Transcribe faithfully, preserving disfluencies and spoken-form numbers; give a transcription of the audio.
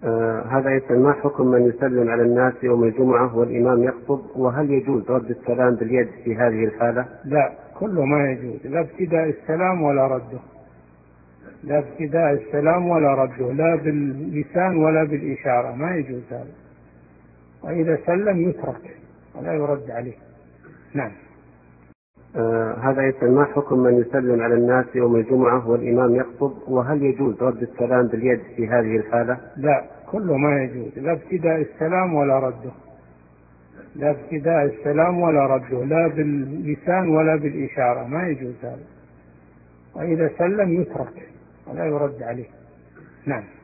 آه هذا يسأل: ما حكم من يسلم على الناس يوم الجمعة والإمام يخطب، وهل يجوز رد السلام باليد في هذه الحالة؟ لا، كله ما يجوز، لا ابتداء السلام ولا رده، لا ابتداء السلام ولا رده، لا باللسان ولا بالإشارة، ما يجوز هذا. وإذا سلم يترك ولا يرد عليه. نعم. آه هذا يسأل: ما حكم من يسلم على الناس يوم الجمعة والإمام يخطب، وهل يجوز رد السلام باليد في هذه الحالة؟ لا، كله ما يجوز، لا ابتداء السلام ولا رده، لا ابتداء السلام ولا رده، لا باللسان ولا بالإشارة، ما يجوز هذا. وإذا سلم يترك ولا يرد عليه. نعم.